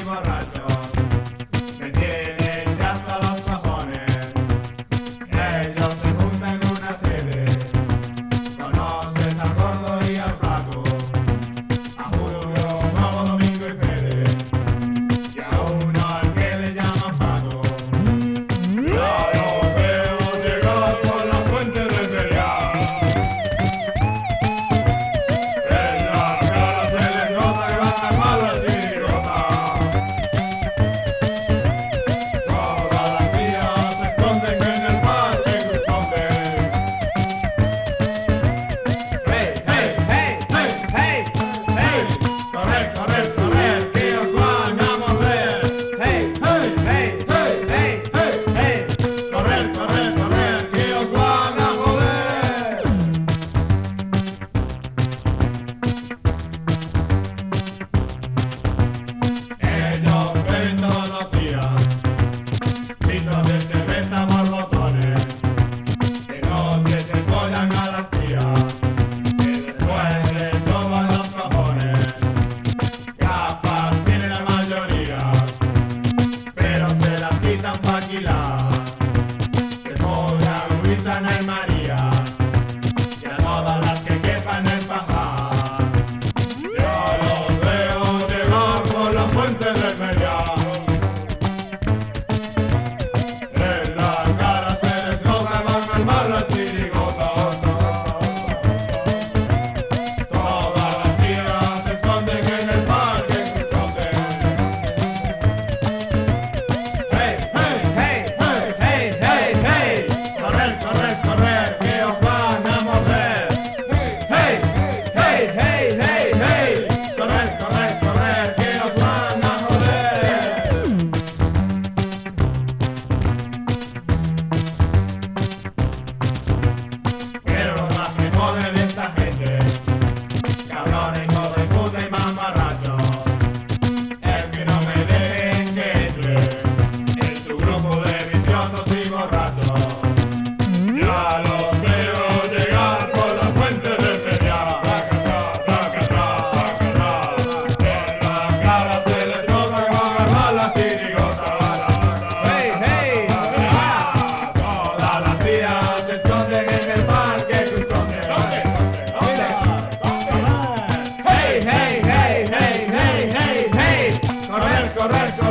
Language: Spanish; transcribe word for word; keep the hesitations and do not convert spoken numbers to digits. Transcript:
y borrachos me tienen ya hasta los cojones. Ellos se juntan en una sede, conoces al gordo y al flaco, a Julio, Bobo, Domingo y Fede, y a uno al que le llaman Paco. Ya los veo llegar por la fuente del Meliá. En la cara se les nota que van a armar la chirigota. Todas las tías se esconden en el parque que esconden. ¡Hey, hey, hey, hey, hey, hey! ¡Correr, correr, correr, que os van a morder! ¡Hey, hey, hey, hey, hey, hey, hey! ¡Correr, correr, correr, que os van a joder! Ellos beben todos los días litros de cerveza, borbotones. De noche se follan a las tías, que después les soban los cojones. Gafas tiene la mayoría, pero se las quitan pa' alquilar. Se follan Luisa, Ana y María, y a todas las que quepan en pajar. Ya los veo llegar por la fuente del Meliá. En la cara se les nota, van a armar la chirigota. Todas las tías se esconden en el parque que esconden. Hey, hey, hey, hey, hey, hey, hey. Correr, correr, correr, que os van a morder. Hey, hey, hey, hey, hey. Correr, correr, correr, que os van a joder. Pero lo más que joden de esta gente, cabrones, hijos de puta y mamarrachos, es que no me dejen que entre en su grupo de viciosos y borrachos. Ya los veo llegar por la fuente del Meliá. Racatá, racatá, racatá. En la cara se les nota que van a armar la chirigota. Hey, hey, todas las tías se esconden en el parque que esconden. Hey, hey, hey, hey, hey, hey, hey. Correr, correr,